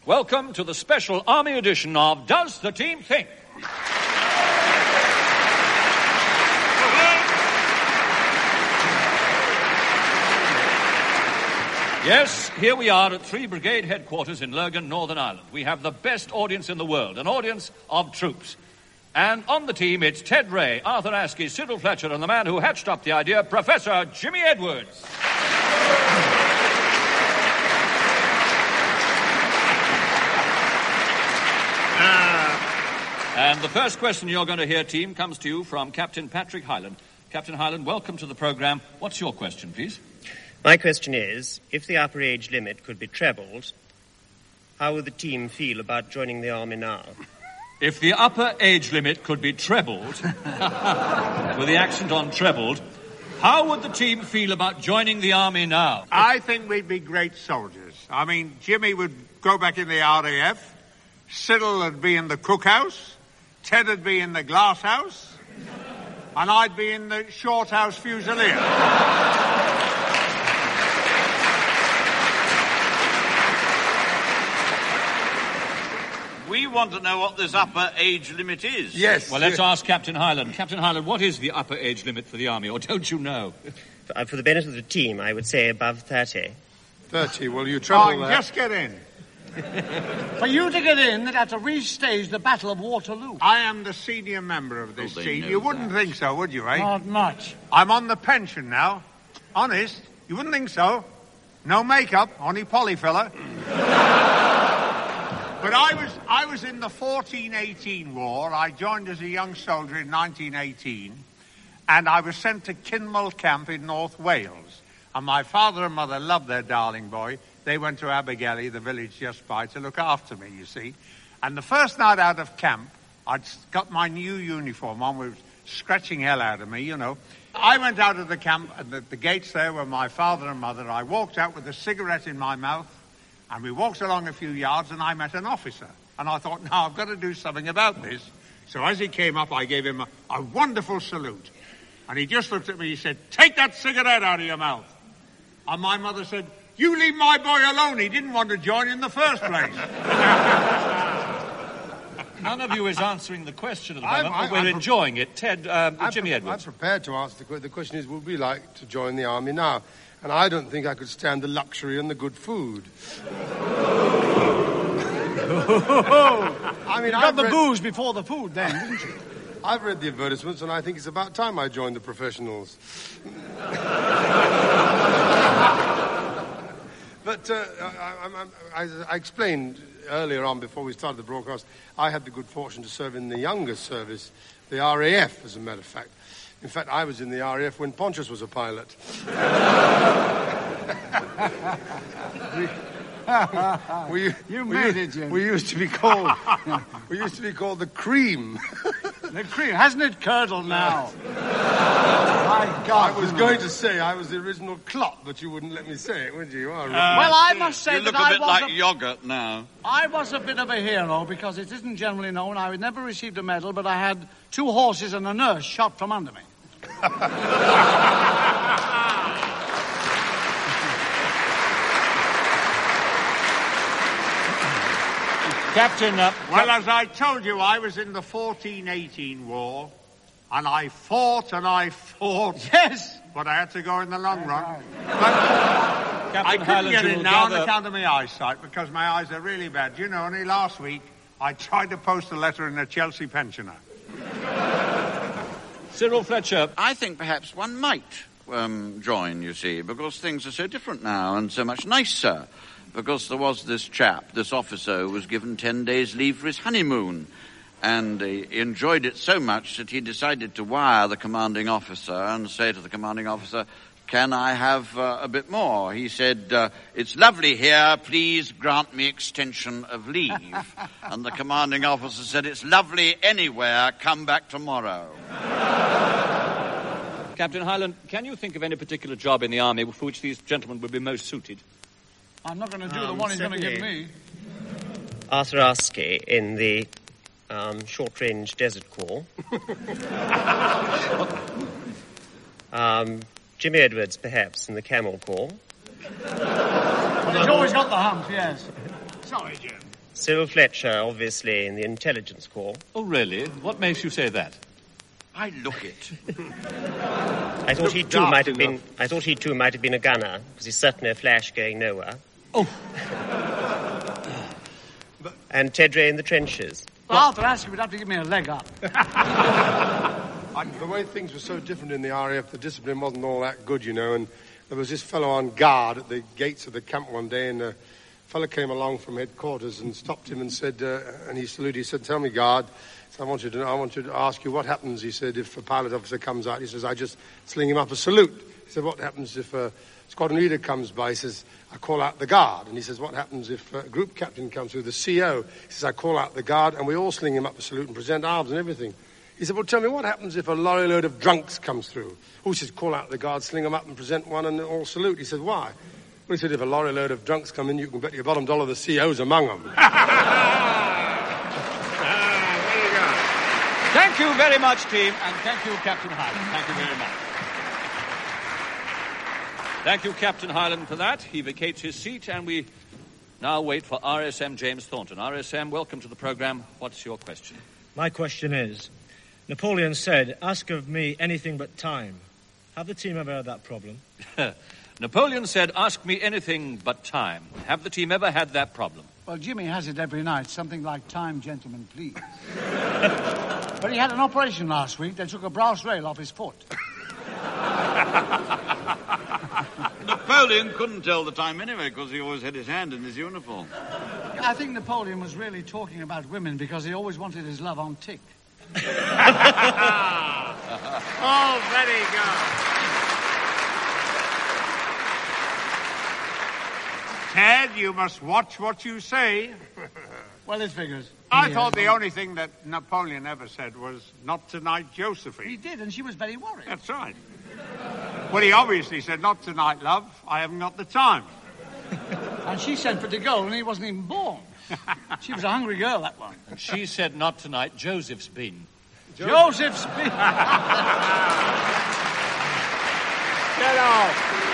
welcome to the special Army edition of Does the Team Think? Yes, here we are at 3 Brigade headquarters in Lurgan, Northern Ireland. We have the best audience in the world, an audience of troops. And on the team, it's Ted Ray, Arthur Askey, Cyril Fletcher, and the man who hatched up the idea, Professor Jimmy Edwards. And the first question you're going to hear, team, comes to you from Captain Patrick Hyland. Captain Hyland, welcome to the programme. What's your question, please? My question is, if the upper age limit could be trebled, how would the team feel about joining the Army now? If the upper age limit could be trebled, with the accent on trebled, how would the team feel about joining the Army now? I think we'd be great soldiers. I mean, Jimmy would go back in the RAF, Cyril would be in the cookhouse, Ted would be in the glass house, and I'd be in the short house fusilier. We want to know what this upper age limit is. Yes. Well, let's ask Captain Hyland. Captain Hyland, what is the upper age limit for the Army, or don't you know? For the benefit of the team, I would say above 30. 30, well, you trouble that. Just get in. For you to get in, they'd have to restage the Battle of Waterloo. I am the senior member of this team. You wouldn't think so, would you, eh? Not much. I'm on the pension now. Honest, you wouldn't think so. No makeup, only polyfiller. But I was in the 1418 war. I joined as a young soldier in 1918, and I was sent to Kinmel Camp in North Wales. And my father and mother loved their darling boy. They went to Abergele, the village just by, to look after me, you see. And the first night out of camp, I'd got my new uniform on, which was scratching hell out of me, you know. I went out of the camp, and the gates there were my father and mother. I walked out with a cigarette in my mouth, and we walked along a few yards, and I met an officer. And I thought, now, I've got to do something about this. So as he came up, I gave him a wonderful salute. And he just looked at me, he said, "Take that cigarette out of your mouth." And my mother said, "You leave my boy alone. He didn't want to join in the first place." None of you is answering the question at the moment, but we're enjoying it. Ted, Jimmy Edwards. I'm prepared to answer the question. The question is, would we like to join the Army now? And I don't think I could stand the luxury and the good food. I mean, you got the booze before the food then, didn't you? I've read the advertisements, and I think it's about time I joined the professionals. But I explained earlier on, before we started the broadcast, I had the good fortune to serve in the youngest service, the RAF, as a matter of fact. In fact, I was in the RAF when Pontius was a pilot. You made it, Jim. We used to be called the Cream. The Cream, hasn't it curdled now? My God! I was going to say I was the original Clot, but you wouldn't let me say it, would you? Well, I must say you look a bit like yogurt now. I was a bit of a hero because it isn't generally known. I never received a medal, but I had 2 horses and a nurse shot from under me. Captain, well, as I told you, I was in the 1418 war, and I fought and I fought. Yes! But I had to go in the long run. Right. But I couldn't get in now on account of my eyesight, because my eyes are really bad. You know, only last week, I tried to post a letter in a Chelsea pensioner. Cyril Fletcher. I think perhaps one might join, you see, because things are so different now and so much nicer. Because there was this chap, this officer, who was given 10 days leave for his honeymoon. And he enjoyed it so much that he decided to wire the commanding officer and say to the commanding officer, "Can I have a bit more?" He said, "It's lovely here, please grant me extension of leave." And the commanding officer said, "It's lovely anywhere, come back tomorrow." Captain Hyland, can you think of any particular job in the Army for which these gentlemen would be most suited? I'm not going to do the one he's going to give me. Arthur Askey in the short-range desert corps. Jimmy Edwards, perhaps, in the camel corps. He's always got the hump, yes. Sorry, Jim. Cyril Fletcher, obviously, in the intelligence corps. Oh, really? What makes you say that? I look it. I thought he too might have been a gunner, because he's certainly a flash going nowhere. Oh. And Ted Ray in the trenches. Well, Arthur Askew would have to give me a leg up. The way things were so different in the RAF, the discipline wasn't all that good, you know, and there was this fellow on guard at the gates of the camp one day, and a fellow came along from headquarters and stopped him and said, and he saluted, he said, "Tell me, guard, I want you to ask you what happens," he said, "if a pilot officer comes out." He says, "I just sling him up a salute." He said, "What happens if a squadron leader comes by?" He says, "I call out the guard." And he says, "What happens if a group captain comes through, the CO?" He says, "I call out the guard, and we all sling him up a salute and present arms and everything." He said, "Well, tell me, what happens if a lorry load of drunks comes through?" Oh, he says, "Call out the guard, sling them up and present one and all salute." He said, "Why?" Well, he said, "If a lorry load of drunks come in, you can bet your bottom dollar the CO's among them." There you go. Thank you very much, team, and thank you, Captain Hyland. Thank you very much. Thank you, Captain Hyland, for that. He vacates his seat, and we now wait for RSM James Thornton. RSM, welcome to the programme. What's your question? My question is, Napoleon said, "Ask of me anything but time." Have the team ever had that problem? Napoleon said, "Ask me anything but time." Have the team ever had that problem? Well, Jimmy has it every night, something like "Time, gentlemen, please." But he had an operation last week. They took a brass rail off his foot. Napoleon couldn't tell the time anyway, because he always had his hand in his uniform. I think Napoleon was really talking about women because he always wanted his love on tick. Oh, very good. Ted, you must watch what you say. Well, it figures. I thought the only thing that Napoleon ever said was, "Not tonight, Josephine." He did, and she was very worried. That's right. Well, he obviously said, "Not tonight, love. I haven't got the time." And she sent for de Gaulle, and he wasn't even born. She was a hungry girl, that one. And she said, "Not tonight, Joseph's been." Joseph's been. Get out.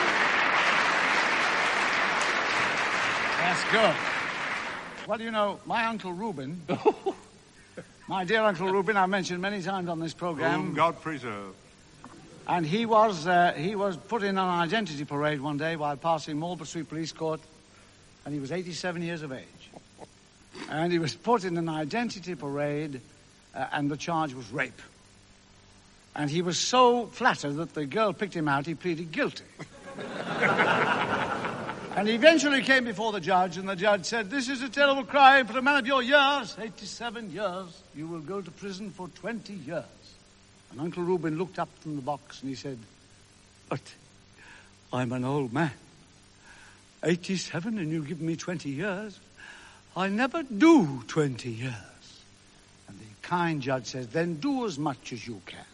That's good. Well, you know, my Uncle Reuben, my dear Uncle Reuben, I've mentioned many times on this program. Whom God preserve. And he was put in an identity parade one day while passing Marlborough Street Police Court, and he was 87 years of age. And he was put in an identity parade, and the charge was rape. And he was so flattered that the girl picked him out, he pleaded guilty. And he eventually came before the judge, and the judge said, "This is a terrible crime for a man of your years, 87 years. You will go to prison for 20 years. And Uncle Reuben looked up from the box and he said, "But I'm an old man. 87 and you give me 20 years. I never do 20 years. And the kind judge says, "Then do as much as you can."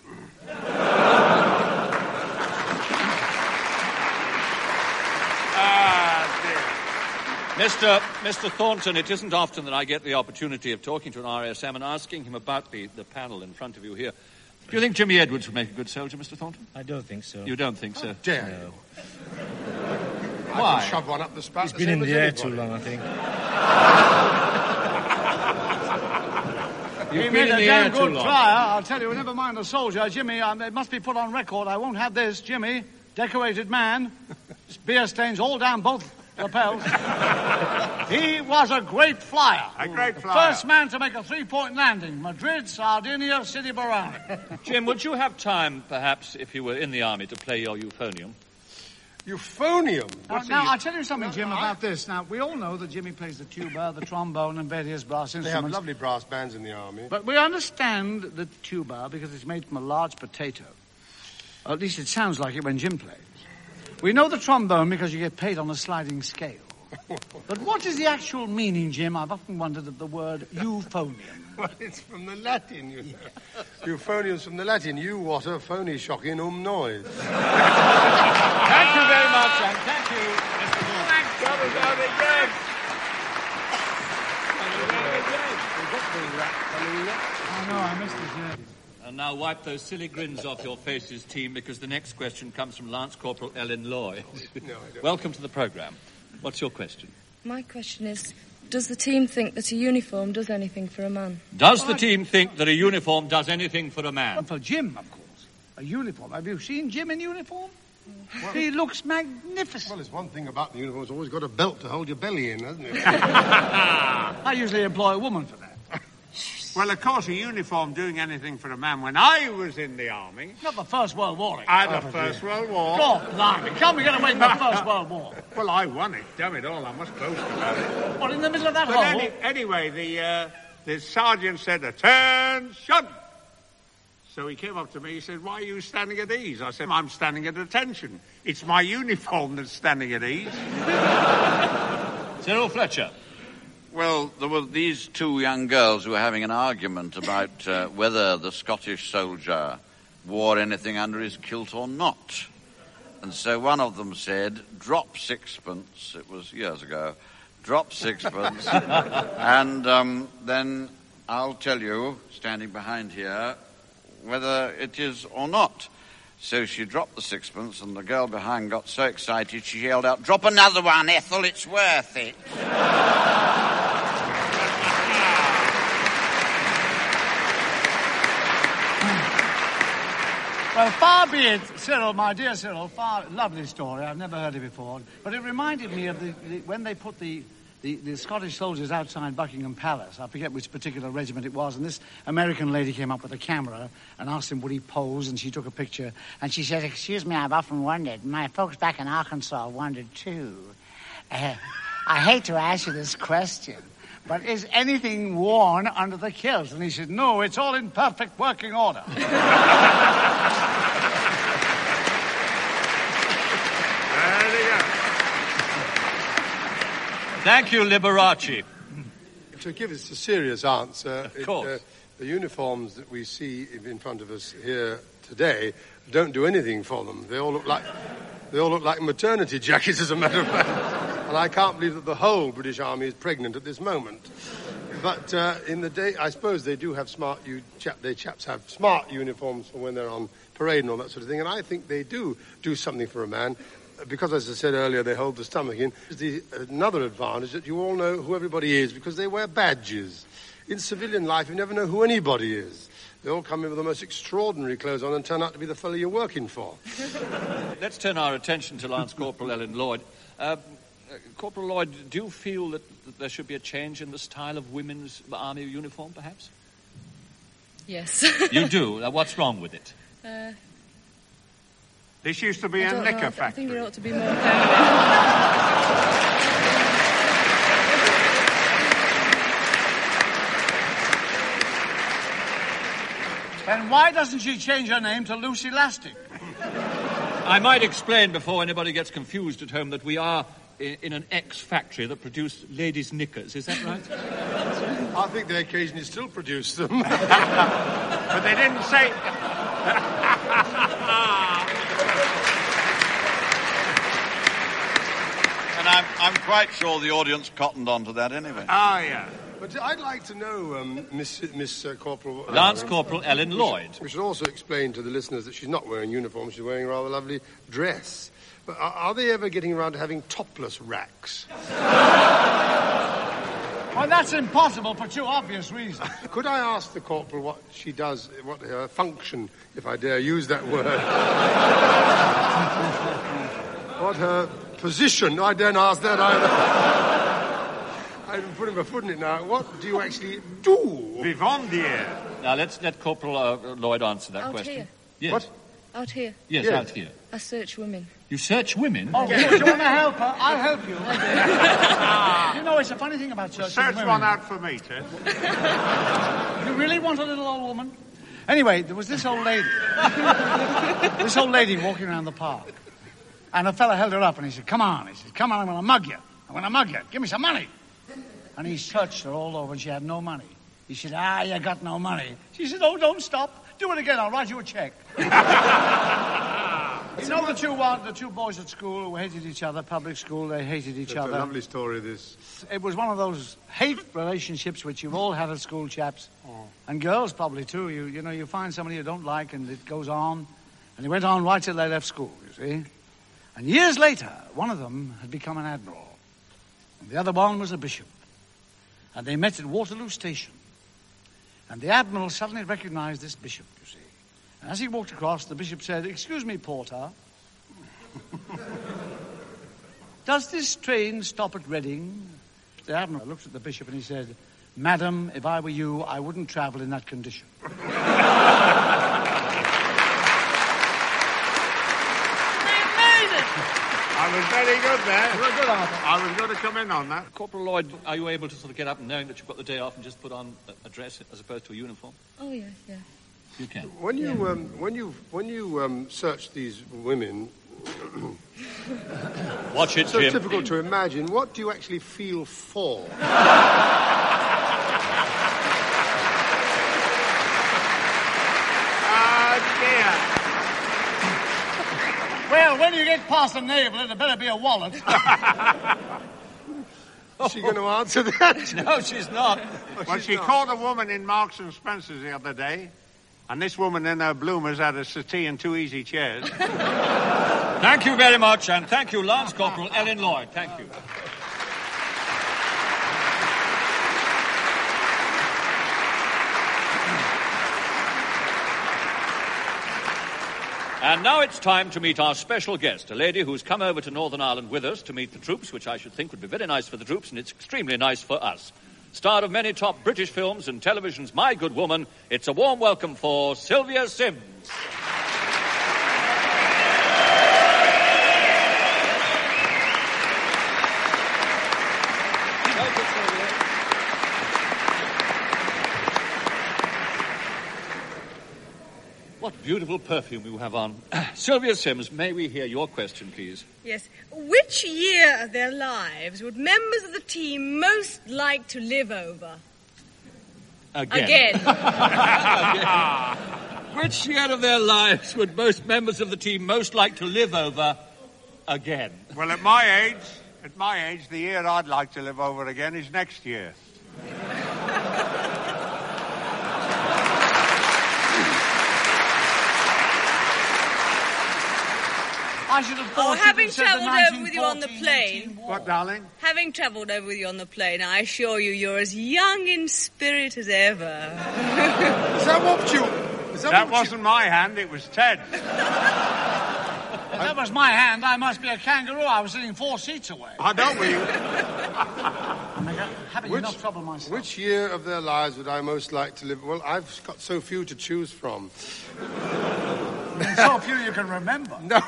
Mr. Thornton, it isn't often that I get the opportunity of talking to an RSM and asking him about the panel in front of you here. Do you think Jimmy Edwards would make a good soldier, Mr. Thornton? I don't think so. You don't think so? Dare No. I can shove one up the spout. He's been in the air too long, I think. He made a damn good flyer. I'll tell you, never mind a soldier. Jimmy, it must be put on record. I won't have this. Jimmy, decorated man, beer stains all down both lapels. He was a great flyer. A great flyer. First man to make a three-point landing. Madrid, Sardinia, Sidi Barrani. Jim, would you have time, perhaps, if you were in the army, to play your euphonium? Euphonium? Now, I'll tell you something, Jim, about this. Now, we all know that Jimmy plays the tuba, the trombone, and various brass They instruments. have lovely brass bands in the army. But we understand the tuba because it's made from a large potato. Or at least it sounds like it when Jim plays. We know the trombone because you get paid on a sliding scale. But what is the actual meaning, Jim? I've often wondered at the word euphonium. Well, it's from the Latin, you know. Euphonium's from the Latin. You water, phony, shocking, noise. Thank you very much, and thank you, Mr. Thornton. Oh, no, I missed it, yeah. And now wipe those silly grins off your faces, team, because the next question comes from Lance Corporal Ellen Lloyd. No, I don't. Welcome to the programme. What's your question? My question is, Does the team think that a uniform does anything for a man? Does the team think that a uniform does anything for a man? Well, for Jim, of course. A uniform. Have you seen Jim in uniform? Well, he looks magnificent. Well, there's one thing about the uniform. It's always got a belt to hold your belly in, hasn't it? I usually employ a woman for that. Well, of course, a uniform doing anything for a man. When I was in the army... Not the First World War. The First World War. God, blimey. Can't we get away from the First World War? Well, I won it. Damn it all. I must boast about it. What, in the middle of that hole? Anyway, the sergeant said, "Attention!" So he came up to me, he said, "Why are you standing at ease?" I said, "I'm standing at attention. It's my uniform that's standing at ease." Cyril Fletcher. Well, there were these two young girls who were having an argument about whether the Scottish soldier wore anything under his kilt or not. And so one of them said, "Drop sixpence," it was years ago, "drop sixpence, and then I'll tell you, standing behind here, whether it is or not." So she dropped the sixpence, and the girl behind got so excited she yelled out, "Drop another one, Ethel, it's worth it." Well, far be it, Cyril, my dear Cyril, lovely story. I've never heard it before. But it reminded me of when they put the Scottish soldiers outside Buckingham Palace. I forget which particular regiment it was. And this American lady came up with a camera and asked him would he pose, and she took a picture. And she said, "Excuse me, I've often wondered. My folks back in Arkansas wondered too. I hate to ask you this question, but is anything worn under the kilt?" And he said, "No, it's all in perfect working order." Thank you, Liberace. To give us a serious answer, of course. The uniforms that we see in front of us here today don't do anything for them. They all look like maternity jackets, as a matter of fact. And I can't believe that the whole British Army is pregnant at this moment. But in the day, I suppose they do have chaps have smart uniforms for when they're on parade and all that sort of thing. And I think they do something for a man. Because, as I said earlier, they hold the stomach in. Another advantage that you all know who everybody is because they wear badges. In civilian life, you never know who anybody is. They all come in with the most extraordinary clothes on and turn out to be the fellow you're working for. Let's turn our attention to Lance Corporal Ellen Lloyd. Corporal Lloyd, do you feel that there should be a change in the style of women's army uniform, perhaps? Yes. You do? What's wrong with it? This used to be a knicker factory. I think there ought to be more feminine. And why doesn't she change her name to Lucy Lastic? I might explain before anybody gets confused at home that we are in an ex-factory that produced ladies' knickers. Is that right? I think they occasionally still produce them. But they didn't say... And I'm quite sure the audience cottoned on to that anyway. Oh, yeah. But I'd like to know, Miss Corporal... Lance Corporal Ellen Lloyd. We should also explain to the listeners that she's not wearing uniform. She's wearing a rather lovely dress. But are they ever getting around to having topless racks? Well, that's impossible for two obvious reasons. Could I ask the corporal what she does, what her function, if I dare use that word, what her position? I daren't ask that either. I'm putting my foot in it now. What do you actually do? Vivandier. Now, let's let Corporal Lloyd answer that Out question. here. Yes. What? Out here. Yes, Yes. out here. I search women. You search women? Oh, yeah. Do you want to help her? I'll help you. You know, it's a funny thing about searching Search women. one out for me, Ted. You really want a little old woman? Anyway, there was this old lady. This old lady walking around the park. And a fella held her up and he said, "Come on." He said, "Come on, I'm going to mug you. I'm going to mug you. Give me some money." And he searched her all over and she had no money. He said, "You got no money." She said, "Oh, don't stop. Do it again. I'll write you a check." You know the two boys at school who hated each other, public school, they hated each other. It's a lovely story, this. It was one of those hate relationships which you've all had at school, chaps. Oh. And girls probably too. You know, you find somebody you don't like and it goes on. And it went on right till they left school, you see. And years later, one of them had become an admiral. And the other one was a bishop. And they met at Waterloo Station. And the Admiral suddenly recognised this bishop, you see. And as he walked across, the bishop said, "Excuse me, porter. Does this train stop at Reading?" The Admiral looked at the bishop and he said, "Madam, if I were you, I wouldn't travel in that condition." I was very good there. You were good, Arthur. I was going to come in on that. Corporal Lloyd, are you able to sort of get up knowing that you've got the day off and just put on a dress as opposed to a uniform? Oh, yes, yeah. You can. When you search these women, Watch it, so Jim. difficult to imagine. What do you actually feel for? Dear. Well, when you get past the navel, it better be a wallet. Is she going to answer that? No, she's not. Well, she caught a woman in Marks and Spencer's the other day, and this woman in her bloomers had a settee and 2 easy chairs. Thank you very much, and thank you, Lance Corporal Ellen Lloyd. Thank you. And now it's time to meet our special guest, a lady who's come over to Northern Ireland with us to meet the troops, which I should think would be very nice for the troops, and it's extremely nice for us. Star of many top British films and television's My Good Woman, it's a warm welcome for Sylvia Sims. What beautiful perfume you have on. Sylvia Sims, may we hear your question, please? Yes. Which year of their lives would members of the team most like to live over? Again. Which year of their lives would most members of the team most like to live over again? Well, at my age, the year I'd like to live over again is next year. I should have thought having you'd have said the travelled over with you on the 1914-18 plane. war. What, darling? Having travelled over with you on the plane, I assure you you're as young in spirit as ever. Is that what you... That wasn't my hand, it was Ted's. If that was my hand, I must be a kangaroo. I was sitting 4 seats away. I don't will you. I'm having enough trouble myself. Which year of their lives would I most like to live? Well, I've got so few to choose from. So few you can remember. No.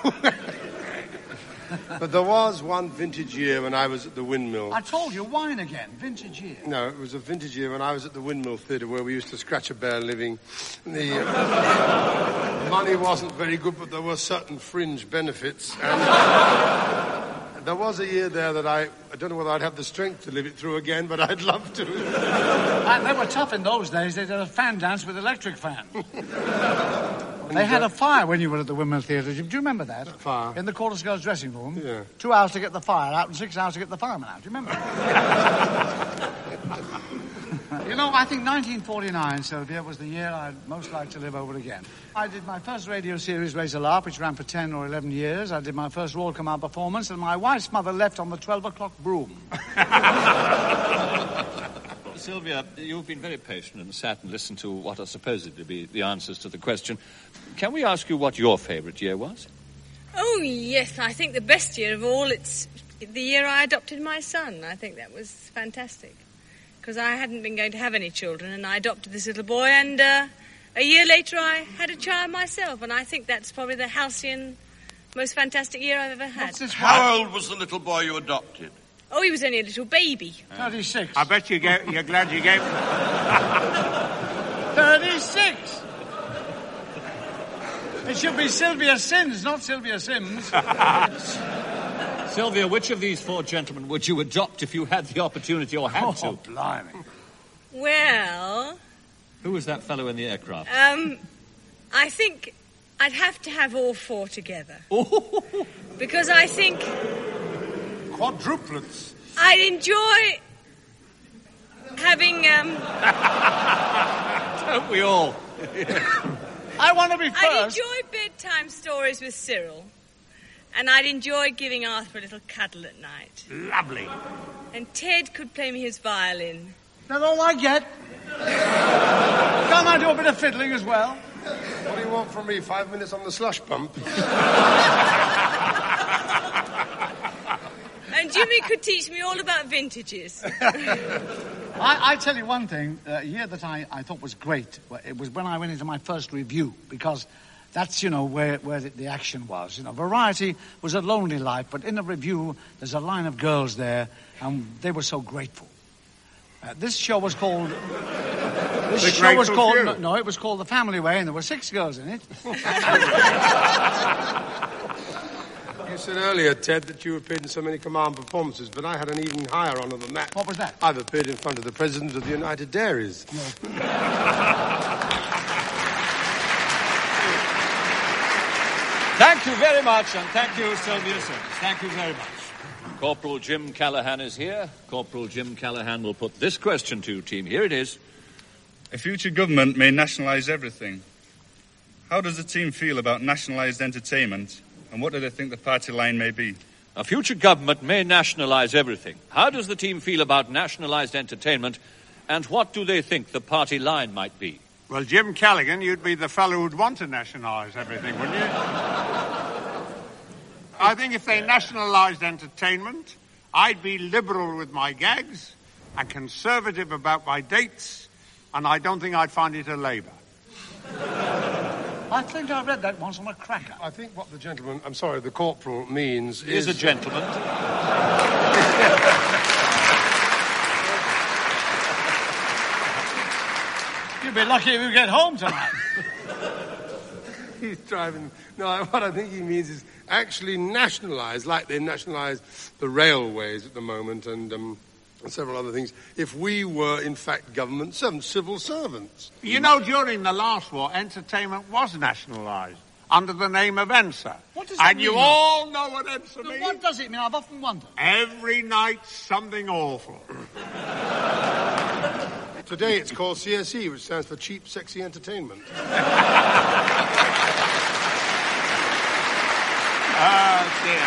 But there was one vintage year when I was at the Windmill. I told you, wine again, vintage year. No, it was a vintage year when I was at the Windmill Theatre where we used to scratch a bare living. The money wasn't very good, but there were certain fringe benefits. And there was a year there that I don't know whether I'd have the strength to live it through again, but I'd love to. And they were tough in those days. They did a fan dance with electric fan. They had a fire when you were at the Windmill Theatre. Do you remember that? Fire? In the Chorus Girls' dressing room. Yeah. 2 hours to get the fire out and 6 hours to get the fireman out. Do you remember? You know, I think 1949, Sylvia, was the year I'd most like to live over again. I did my first radio series, Raise a Lark, which ran for 10 or 11 years. I did my first Royal Command performance, and my wife's mother left on the 12 o'clock broom. Sylvia, you've been very patient and sat and listened to what are supposed to be the answers to the question. Can we ask you what your favourite year was? Oh, yes, I think the best year of all, it's the year I adopted my son. I think that was fantastic. Because I hadn't been going to have any children, and I adopted this little boy, and a year later I had a child myself, and I think that's probably the halcyon, most fantastic year I've ever had. How old was the little boy you adopted? Oh, he was only a little baby. 36. I bet you're glad you gave... 36! It should be Sylvia Sims, not Sylvia Sims. Sylvia, which of these 4 gentlemen would you adopt if you had the opportunity or had to? Oh, blimey. Well... Who was that fellow in the aircraft? I think I'd have to have all 4 together. Because I think... Quadruplets. I'd enjoy having, Don't we all? I want to be first. I'd enjoy bedtime stories with Cyril. And I'd enjoy giving Arthur a little cuddle at night. Lovely. And Ted could play me his violin. That's all I get. Can't I do a bit of fiddling as well? What do you want from me? 5 minutes on the slush pump? And Jimmy could teach me all about vintages. I tell you one thing, a year that I thought was great, it was when I went into my first review, because that's, where the action was. Variety was a lonely life, but in a review, there's a line of girls there, and they were so grateful. This show was called... it was called The Family Way, and there were 6 girls in it. You said earlier, Ted, that you appeared in so many command performances, but I had an even higher honour than that. What was that? I've appeared in front of the President of the United Dairies. No. Thank you very much, and thank you, Sylvia Sims. Thank you very much. Corporal Jim Callaghan is here. Corporal Jim Callaghan will put this question to you, team. Here it is. A future government may nationalise everything. How does the team feel about nationalised entertainment, and what do they think the party line may be? A future government may nationalise everything. How does the team feel about nationalised entertainment, and what do they think the party line might be? Well, Jim Callaghan, you'd be the fellow who'd want to nationalise everything, wouldn't you? I think if they nationalised entertainment, I'd be liberal with my gags and conservative about my dates, and I don't think I'd find it a labour. I think I read that once on a cracker. I think what the corporal means is... a gentleman. You'll be lucky if you get home tonight. He's driving... No, what I think he means is actually nationalise, like they nationalise the railways at the moment and several other things, if we were, in fact, government servants, civil servants. During the last war, entertainment was nationalised under the name of ENSA. What does that mean? And you all know what ENSA means. What does it mean? I've often wondered. Every night, something awful. Today it's called CSE, which stands for Cheap, Sexy Entertainment. Oh, dear.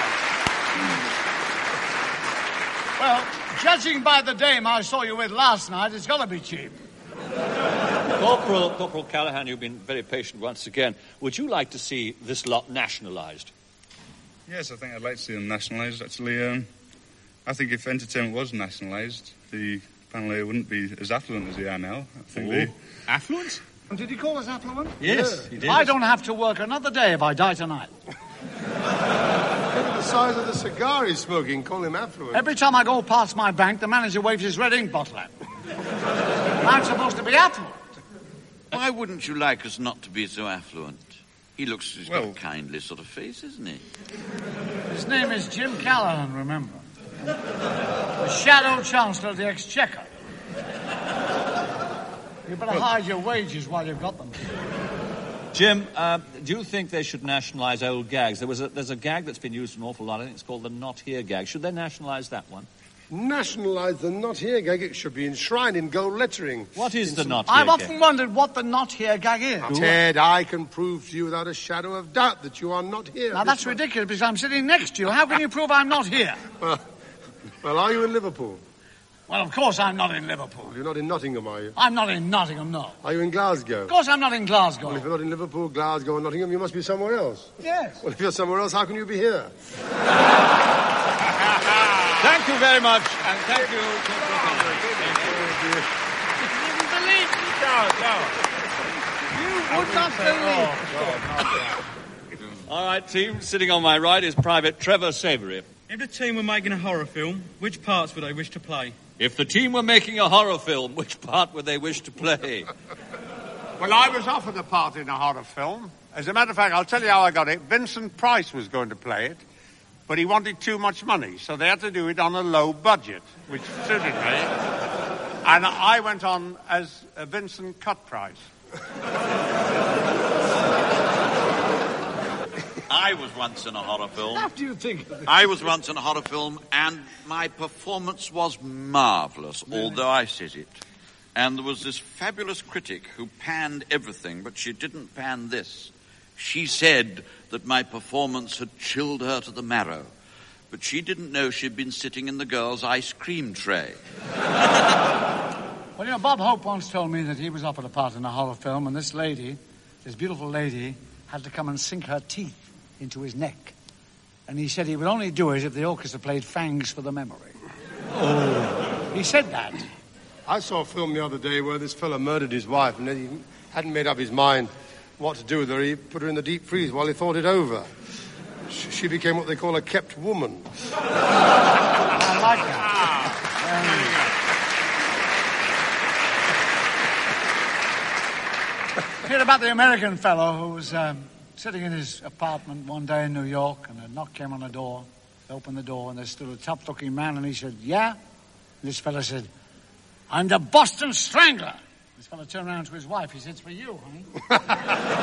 Well, judging by the dame I saw you with last night, it's got to be cheap. Corporal Callaghan, you've been very patient once again. Would you like to see this lot nationalised? Yes, I think I'd like to see them nationalised, actually. I think if entertainment was nationalised, the panel here wouldn't be as affluent as they are now. I think Affluent? Did he call us affluent? Yes, he did. I don't have to work another day if I die tonight. Look at the size of the cigar he's smoking. Call him affluent. Every time I go past my bank, the manager waves his red ink bottle at me. I'm supposed to be affluent. Why wouldn't you like us not to be so affluent? He's got a kindly sort of face, isn't he? His name is Jim Callaghan, remember. The Shadow Chancellor of the Exchequer. You better hide your wages while you've got them. Jim, do you think they should nationalise old gags? There's a gag that's been used an awful lot. I think it's called the not here gag. Should they nationalise that one? Nationalise the not here gag? It should be enshrined in gold lettering. What is the not here I've gag? often wondered what the not here gag is. Ted, I can prove to you without a shadow of doubt that you are not here. Now, that's ridiculous because I'm sitting next to you. How can you prove I'm not here? Well, are you in Liverpool? Well, of course I'm not in Liverpool. You're not in Nottingham, are you? I'm not in Nottingham, no. Are you in Glasgow? Of course I'm not in Glasgow. Well, if you're not in Liverpool, Glasgow, or Nottingham, you must be somewhere else. Yes. Well, if you're somewhere else, how can you be here? Thank you very much, and thank you. You would not believe. All right, team, sitting on my right is Private Trevor Savory. If the team were making a horror film, which parts would they wish to play? If the team were making a horror film, which part would they wish to play? Well, I was offered a part in a horror film. As a matter of fact, I'll tell you how I got it. Vincent Price was going to play it, but he wanted too much money, so they had to do it on a low budget, which suited me. And I went on as Vincent Cut Price. I was once in a horror film. What do you think of this? I was once in a horror film, and my performance was marvellous, although I said it. And there was this fabulous critic who panned everything, but she didn't pan this. She said that my performance had chilled her to the marrow, but she didn't know she'd been sitting in the girl's ice cream tray. Well, you know, Bob Hope once told me that he was offered a part in a horror film, and this lady, this beautiful lady, had to come and sink her teeth into his neck. And he said he would only do it if the orchestra played Fangs for the Memory. Oh. He said that. I saw a film the other day where this fella murdered his wife, and he hadn't made up his mind what to do with her. He put her in the deep freeze while he thought it over. She became what they call a kept woman. I like that. Heard about the American fellow who was sitting in his apartment one day in New York, and a knock came on the door. He opened the door, and there stood a tough-looking man, and he said, "Yeah?" And this fellow said, "I'm the Boston Strangler." This fellow turned around to his wife. He said, "It's for you, honey."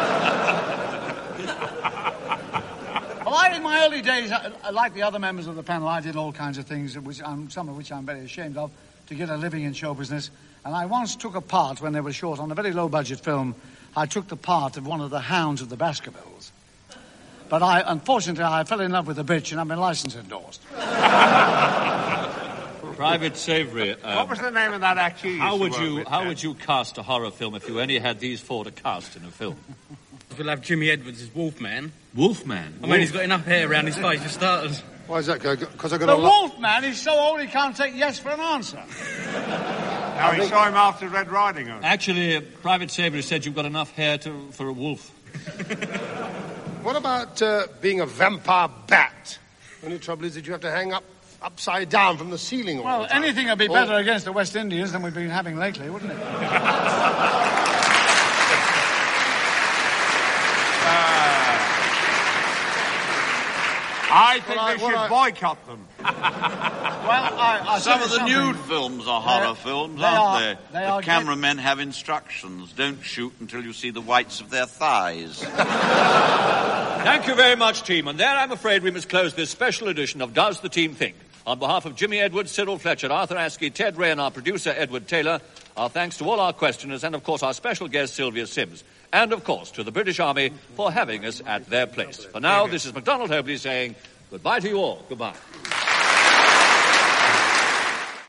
Well, in my early days, like the other members of the panel, I did all kinds of things, some of which I'm very ashamed of, to get a living in show business. And I once took a part, when they were short, on a very low-budget film. I took the part of one of the hounds of the Baskervilles. But unfortunately, I fell in love with the bitch, and I've been license endorsed. Private Savory. What was the name of that actor you used to work with, How would you cast a horror film if you only had these four to cast in a film? We'll have Jimmy Edwards as Wolfman. Wolfman? I mean, he's got enough hair around his face for starters. Why is that? Because I got The Wolfman is so old he can't take yes for an answer. Now, we saw him after Red Riding Hood. Actually, Private Savory said you've got enough hair for a wolf. What about being a vampire bat? The only trouble is that you have to hang upside down from the ceiling all Well, the time. anything would be better against the West Indians than we've been having lately, wouldn't it? I think they should boycott them. Some of the nude films are horror films, aren't they? The cameramen have instructions. Don't shoot until you see the whites of their thighs. Thank you very much, team. And there, I'm afraid, we must close this special edition of Does the Team Think? On behalf of Jimmy Edwards, Cyril Fletcher, Arthur Askey, Ted Ray, and our producer, Edward Taylor, our thanks to all our questioners and, of course, our special guest, Sylvia Sims. And, of course, to the British Army for having us at their place. For now, this is MacDonald Hobley saying goodbye to you all. Goodbye.